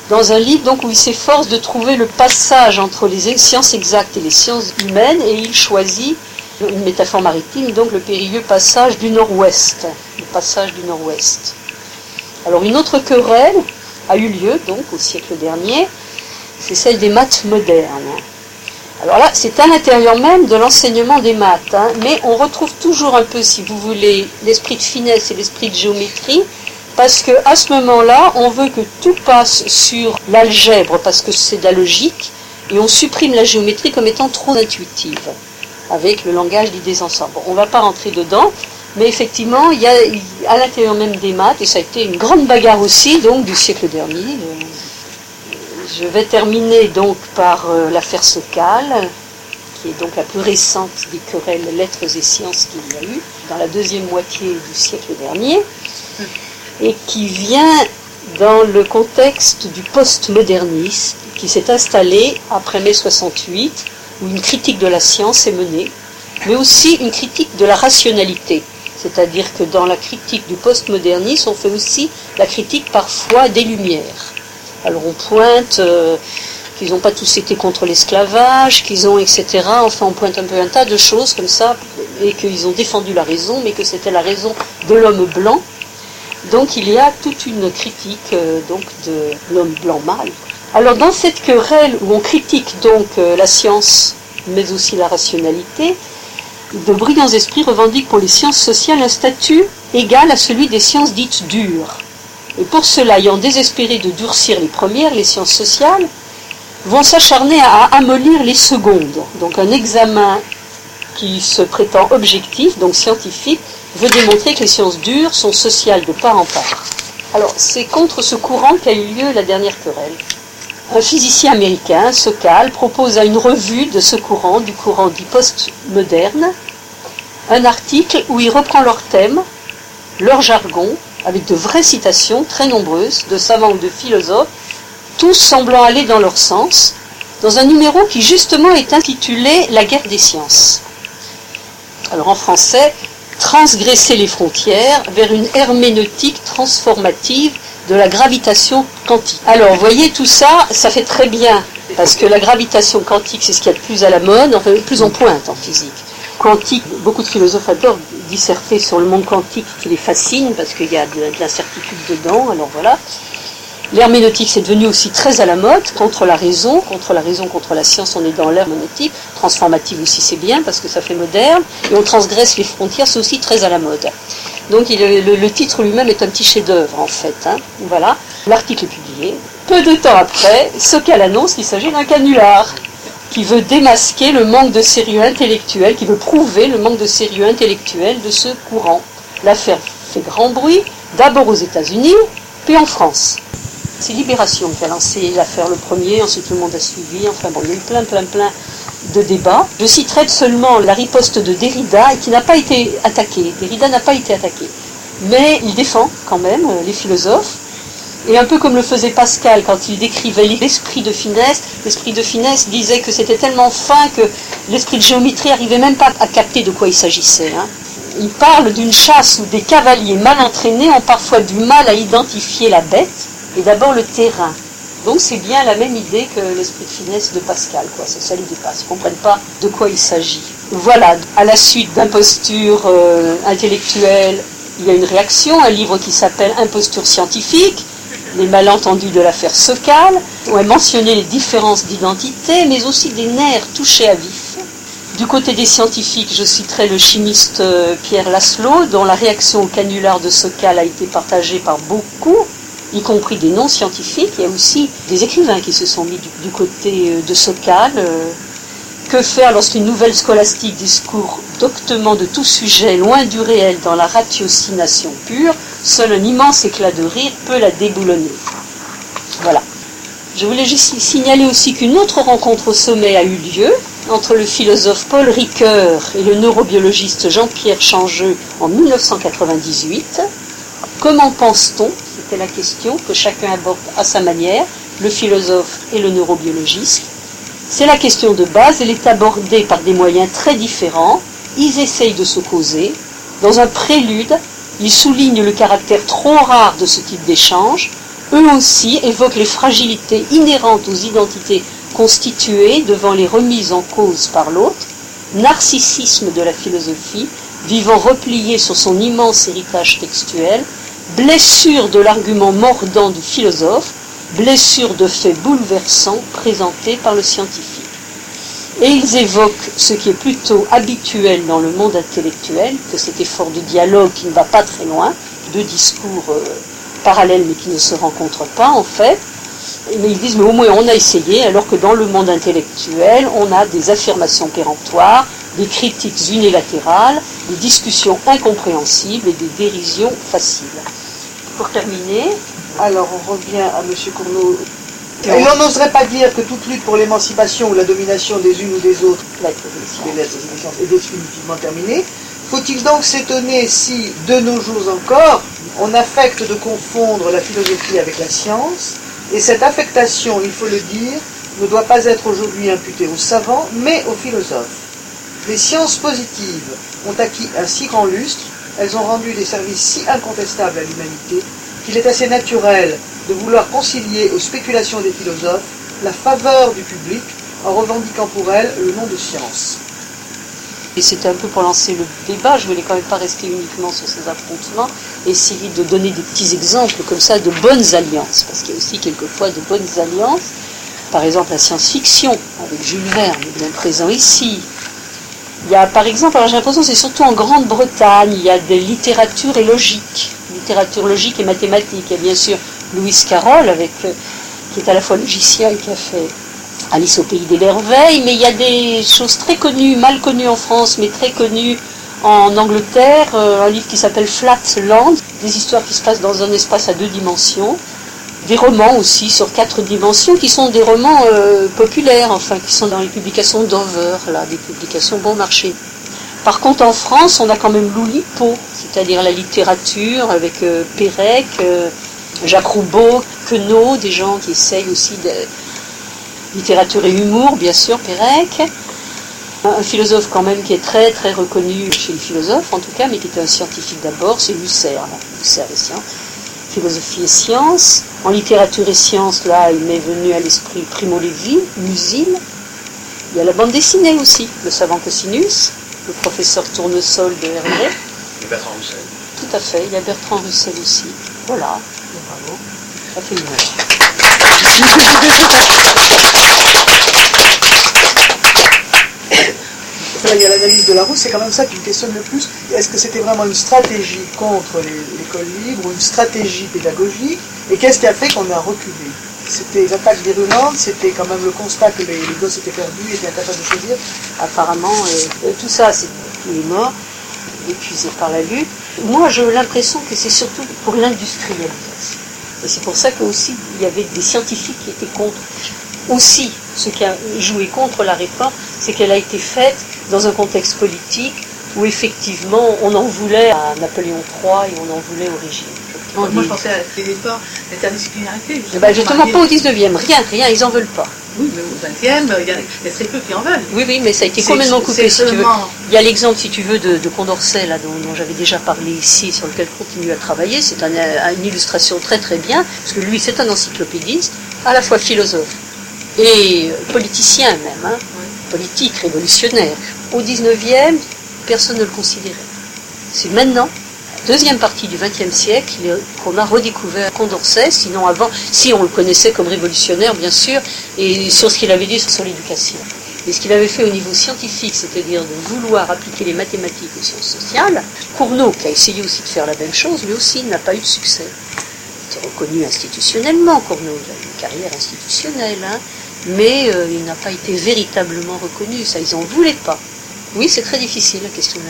dans un livre donc, où il s'efforce de trouver le passage entre les sciences exactes et les sciences humaines, et il choisit une métaphore maritime, donc le périlleux passage du Nord-Ouest. Le passage du Nord-Ouest. Alors une autre querelle a eu lieu donc au siècle dernier, c'est celle des maths modernes. Alors là, c'est à l'intérieur même de l'enseignement des maths, hein, mais on retrouve toujours un peu, si vous voulez, l'esprit de finesse et l'esprit de géométrie, parce qu'à ce moment-là, on veut que tout passe sur l'algèbre, parce que c'est de la logique, et on supprime la géométrie comme étant trop intuitive, avec le langage d'idées ensemble. Bon, on ne va pas rentrer dedans, mais effectivement, il y a à l'intérieur même des maths, et ça a été une grande bagarre aussi, donc du siècle dernier. Je vais terminer donc par l'affaire Sokal, qui est donc la plus récente des querelles lettres et sciences qu'il y a eu, dans la deuxième moitié du siècle dernier, et qui vient dans le contexte du postmodernisme, qui s'est installé après mai 68, où une critique de la science est menée, mais aussi une critique de la rationalité. C'est-à-dire que dans la critique du postmodernisme, on fait aussi la critique parfois des Lumières. Alors on pointe qu'ils n'ont pas tous été contre l'esclavage, qu'ils ont, etc. Enfin, on pointe un peu un tas de choses comme ça, et qu'ils ont défendu la raison, mais que c'était la raison de l'homme blanc. Donc il y a toute une critique donc de l'homme blanc mâle. Alors dans cette querelle où on critique donc la science, mais aussi la rationalité, de brillants esprits revendiquent pour les sciences sociales un statut égal à celui des sciences dites dures. Et pour cela, ayant désespéré de durcir les premières, les sciences sociales, vont s'acharner à amollir les secondes. Donc un examen qui se prétend objectif, donc scientifique, veut démontrer que les sciences dures sont sociales de part en part. Alors c'est contre ce courant qu'a eu lieu la dernière querelle. Un physicien américain, Sokal, propose à une revue de ce courant, du courant dit postmoderne, un article où il reprend leur thème, leur jargon, avec de vraies citations très nombreuses de savants ou de philosophes, tous semblant aller dans leur sens, dans un numéro qui justement est intitulé « La guerre des sciences ». Alors en français, transgresser les frontières vers une herméneutique transformative de la gravitation quantique. Alors, vous voyez, tout ça, ça fait très bien, parce que la gravitation quantique, c'est ce qu'il y a de plus à la mode, enfin, le plus en pointe en physique. Quantique, beaucoup de philosophes adorent disserter sur le monde quantique qui les fascine, parce qu'il y a de l'incertitude dedans, alors voilà. L'herméneutique, c'est devenu aussi très à la mode, contre la raison, contre la science, on est dans l'herméneutique, transformative aussi c'est bien, parce que ça fait moderne, et on transgresse les frontières, c'est aussi très à la mode. Donc le titre lui-même est un petit chef-d'œuvre en fait. Hein. Voilà. L'article est publié. Peu de temps après, Sokal annonce qu'il s'agit d'un canular qui veut démasquer le manque de sérieux intellectuel, qui veut prouver le manque de sérieux intellectuel de ce courant. L'affaire fait grand bruit, d'abord aux États-Unis, puis en France. C'est Libération qui a lancé l'affaire le premier, ensuite tout le monde a suivi. Enfin bon, il y a eu plein de débats. Je citerai seulement la riposte de Derrida, qui n'a pas été attaquée. Derrida n'a pas été attaqué. Mais il défend quand même les philosophes. Et un peu comme le faisait Pascal quand il décrivait l'esprit de finesse disait que c'était tellement fin que l'esprit de géométrie n'arrivait même pas à capter de quoi il s'agissait. Hein. Il parle d'une chasse où des cavaliers mal entraînés ont parfois du mal à identifier la bête et d'abord le terrain. Donc c'est bien la même idée que l'esprit de finesse de Pascal, quoi. Ça les dépasse, ils ne comprennent pas de quoi il s'agit. Voilà, à la suite d'imposture intellectuelle, il y a une réaction, un livre qui s'appelle Imposture scientifique, les malentendus de l'affaire Sokal, où est mentionné les différences d'identité, mais aussi des nerfs touchés à vif. Du côté des scientifiques, je citerai le chimiste Pierre Laszlo, dont la réaction au canular de Sokal a été partagée par beaucoup, y compris des non-scientifiques. Il y a aussi des écrivains qui se sont mis du côté de Sokal. Que faire lorsqu'une nouvelle scolastique discourt doctement de tout sujet, loin du réel, dans la ratiocination pure, seul un immense éclat de rire peut la déboulonner. Voilà. Je voulais juste signaler aussi qu'une autre rencontre au sommet a eu lieu entre le philosophe Paul Ricoeur et le neurobiologiste Jean-Pierre Changeux en 1998. Comment pense-t-on ? C'était la question que chacun aborde à sa manière, le philosophe et le neurobiologiste. C'est la question de base, elle est abordée par des moyens très différents. Ils essayent de se causer. Dans un prélude, ils soulignent le caractère trop rare de ce type d'échange, eux aussi évoquent les fragilités inhérentes aux identités constituées devant les remises en cause par l'autre, narcissisme de la philosophie, vivant replié sur son immense héritage textuel, blessure de l'argument mordant du philosophe, blessure de faits bouleversants présentés par le scientifique. Et ils évoquent ce qui est plutôt habituel dans le monde intellectuel, que cet effort de dialogue qui ne va pas très loin, deux discours parallèles mais qui ne se rencontrent pas en fait. Mais ils disent mais au moins on a essayé, alors que dans le monde intellectuel on a des affirmations péremptoires, des critiques unilatérales, des discussions incompréhensibles et des dérisions faciles. Pour terminer, alors on revient à M. Cournot. Et on n'oserait pas dire que toute lutte pour l'émancipation ou la domination des unes ou des autres des lettres et des sciences est définitivement terminée. Faut-il donc s'étonner si, de nos jours encore, on affecte de confondre la philosophie avec la science, et cette affectation, il faut le dire, ne doit pas être aujourd'hui imputée aux savants, mais aux philosophes. Les sciences positives ont acquis un si grand lustre, elles ont rendu des services si incontestables à l'humanité, qu'il est assez naturel de vouloir concilier aux spéculations des philosophes la faveur du public en revendiquant pour elles le nom de science. Et c'était un peu pour lancer le débat, je ne voulais quand même pas rester uniquement sur ces affrontements, essayer de donner des petits exemples comme ça de bonnes alliances, parce qu'il y a aussi quelquefois de bonnes alliances, par exemple la science-fiction, avec Jules Verne, bien présent ici. Il y a par exemple, alors j'ai l'impression que c'est surtout en Grande-Bretagne, il y a des littératures et logique et mathématiques. Il y a bien sûr Lewis Carroll, qui est à la fois logicien et qui a fait Alice au pays des merveilles, mais il y a des choses très connues, mal connues en France, mais très connues en Angleterre, un livre qui s'appelle Flatland, des histoires qui se passent dans un espace à 2 dimensions, des romans aussi sur 4 dimensions, qui sont des romans populaires, enfin, qui sont dans les publications d'Over, là, des publications bon marché. Par contre, en France, on a quand même l'Oulipo, c'est-à-dire la littérature avec Pérec, Jacques Roubaud, Queneau, des gens qui essayent aussi de littérature et humour, bien sûr, Pérec. Un philosophe quand même qui est très très reconnu chez les philosophes, en tout cas, mais qui était un scientifique d'abord, c'est Husserl. Husserl et sciences, philosophie et sciences. En littérature et sciences, là, il m'est venu à l'esprit Primo Levi, Musil. Il y a la bande dessinée aussi, Le Savant Cosinus, le professeur Tournesol de Hervé. Et Bertrand Russell. Tout à fait, il y a Bertrand Russell aussi. Voilà, bravo, ça fait une heure. Il y a l'analyse de Larousse, c'est quand même ça qui me questionne le plus. Est-ce que c'était vraiment une stratégie contre l'école libre ou une stratégie pédagogique? Et qu'est-ce qui a fait qu'on a reculé? C'était les attaques virulentes, c'était quand même le constat que les gosses étaient perdus, étaient incapables de choisir. Apparemment, tout ça, c'est tous les morts, épuisés par la lutte. Moi, j'ai l'impression que c'est surtout pour l'industrialisation. Et c'est pour ça qu'aussi, il y avait des scientifiques qui étaient contre. Aussi, ce qui a joué contre la réforme, c'est qu'elle a été faite dans un contexte politique où effectivement on en voulait à Napoléon III et on en voulait au régime. Moi je pensais à l'effort d'interdisciplinarité. Justement pas au 19e, rien, ils n'en veulent pas. Oui, mais au 20e, il y a très peu qui en veulent. Oui, mais ça a été complètement coupé, si tu veux. Il y a l'exemple, si tu veux, de Condorcet, là, dont j'avais déjà parlé ici, sur lequel je continue à travailler. C'est une illustration très très bien, parce que lui, c'est un encyclopédiste, à la fois philosophe et politicien même, hein, politique, révolutionnaire. Au 19e, personne ne le considérait. C'est maintenant, deuxième partie du XXe siècle, qu'on a redécouvert Condorcet, sinon avant, si on le connaissait comme révolutionnaire, bien sûr, et sur ce qu'il avait dit sur l'éducation. Et ce qu'il avait fait au niveau scientifique, c'est-à-dire de vouloir appliquer les mathématiques aux sciences sociales, Cournot, qui a essayé aussi de faire la même chose, lui aussi n'a pas eu de succès. Il était reconnu institutionnellement, Cournot, il a eu une carrière institutionnelle, hein, mais il n'a pas été véritablement reconnu, ça, ils n'en voulaient pas. Oui, c'est très difficile, la question de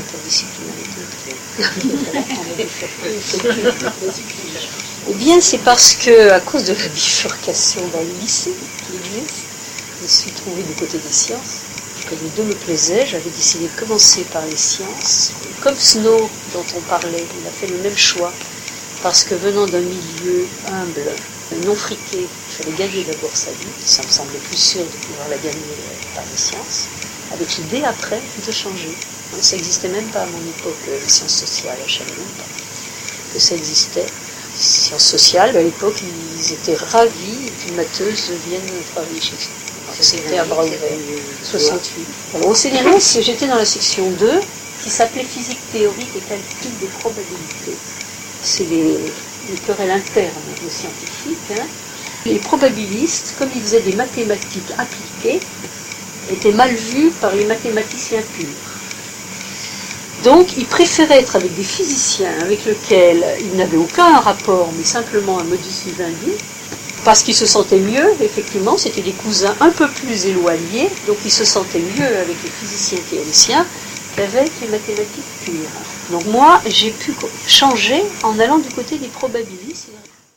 l'interdisciplinarité. Eh bien, c'est parce que, à cause de la bifurcation dans le lycée qui existe, je me suis trouvée du côté des sciences. Que les deux me plaisaient, j'avais décidé de commencer par les sciences. Comme Snow, dont on parlait, il a fait le même choix, parce que venant d'un milieu humble, non friqué, il fallait gagner d'abord sa vie, ça me semblait plus sûr de pouvoir la gagner par les sciences, avec l'idée après de changer. Ça n'existait même pas à mon époque, les sciences sociales, je ne savais même pas que ça existait. sciences sociales. À l'époque, ils étaient ravis qu'une matheuse vienne travailler chez eux. C'était à bras ouverts, 68. Alors, au CNRS, j'étais dans la section 2, qui s'appelait physique théorique et calcul des probabilités. C'est les querelles internes aux scientifiques. Les probabilistes, comme ils faisaient des mathématiques appliquées, étaient mal vus par les mathématiciens purs. Donc, ils préféraient être avec des physiciens avec lesquels ils n'avaient aucun rapport, mais simplement un modus vivendi, parce qu'ils se sentaient mieux, effectivement, c'était des cousins un peu plus éloignés, donc ils se sentaient mieux avec les physiciens théoriciens qu'avec les mathématiques pures. Donc moi, j'ai pu changer en allant du côté des probabilistes.